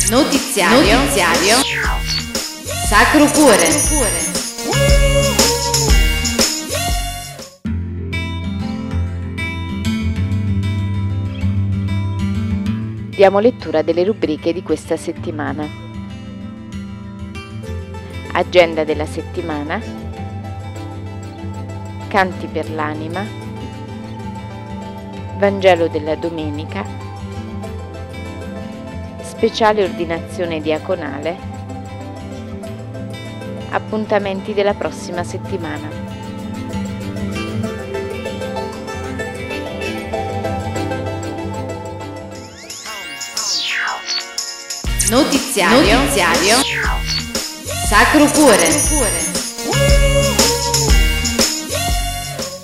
Notiziario Sacro Cuore. Diamo lettura delle rubriche di questa settimana. Agenda della settimana, Canti per l'anima, Vangelo della domenica, speciale ordinazione diaconale, appuntamenti della prossima settimana. Notiziario Sacro Cuore.